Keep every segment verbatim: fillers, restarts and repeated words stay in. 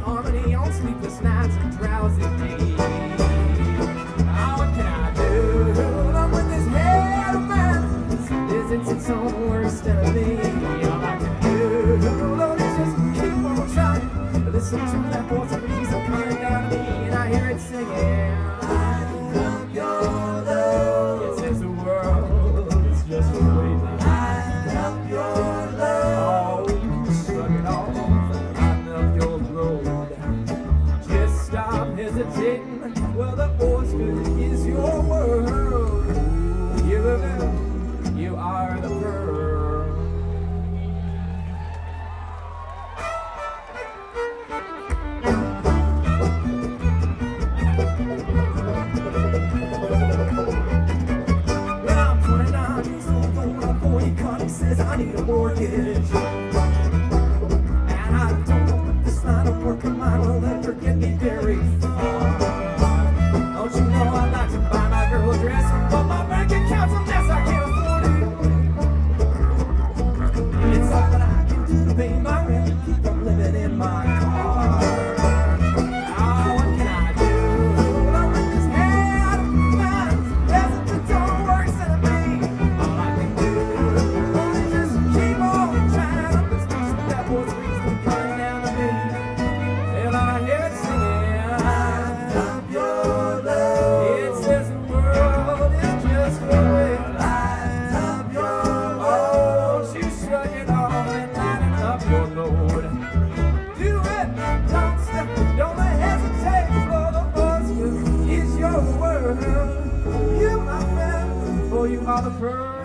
harmony on sleepless nights and drowsy days. Oh, what can I do? I'm with this head of mine. It's its own worst enemy. All I can do, Lord, is just keep on trying. Listen to that voice of reason coming down to me, and I hear it singing. I love your love. It says the world is just waiting. I love your love. Oh, you can shrug it off. I love your road. Just stop hesitating. Well, the oyster is your world. You love it. You are the pearl. Well, I'm twenty-nine years old, going on forty, Connie says I need a mortgage. And I don't know if this line of work of mine will ever get me very far. Don't you know I'd like to buy my girl a dress, but my bank account's a mess, I can't afford it. It's all that I can do to pay my rent and keep from living in my car. Oh, what can I do? I'm with this head of mine. There's a don't worse than me. All I can do is just keep on trying. I'm just fixing that voice reason coming down to me. And I hear it singing. I love your love. It says the world is just waiting. I love your love. You shrug it off and lighten up your load. Do it, don't stop, don't hesitate. For the oyster is your world. You, my friend, for you are the pearl.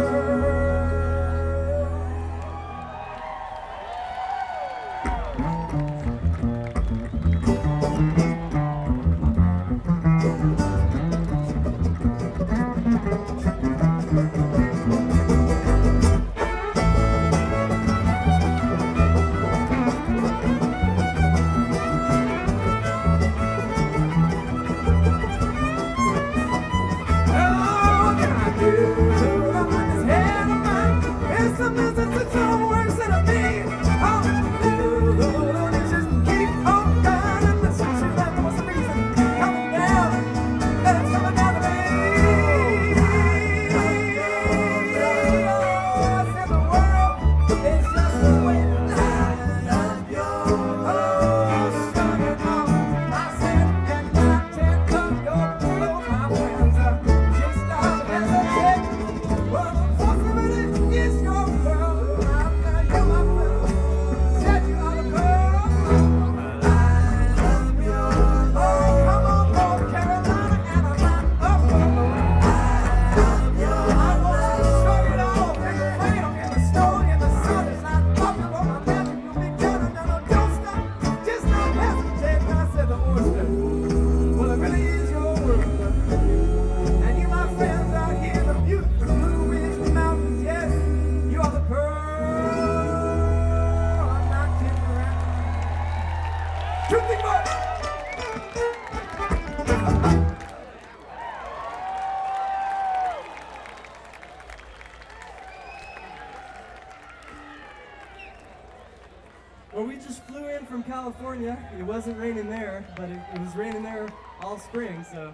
Well, we just flew in from California. It wasn't raining there, but it, it was raining there all spring, so.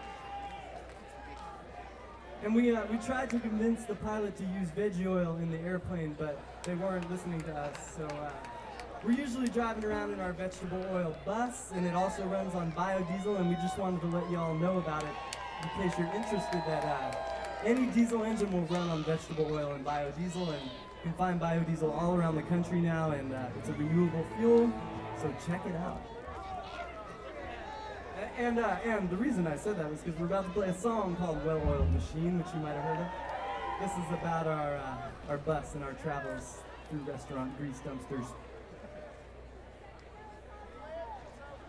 And we, uh, we tried to convince the pilot to use veggie oil in the airplane, but they weren't listening to us, so uh, we're usually driving around in our vegetable oil bus, and it also runs on biodiesel, and we just wanted to let y'all know about it in case you're interested that uh, any diesel engine will run on vegetable oil and biodiesel, and you can find biodiesel all around the country now, and uh, it's a renewable fuel, so check it out. A- And uh, and the reason I said that was because we're about to play a song called Well-Oiled Machine, which you might have heard of. This is about our, uh, our bus and our travels through restaurant grease dumpsters.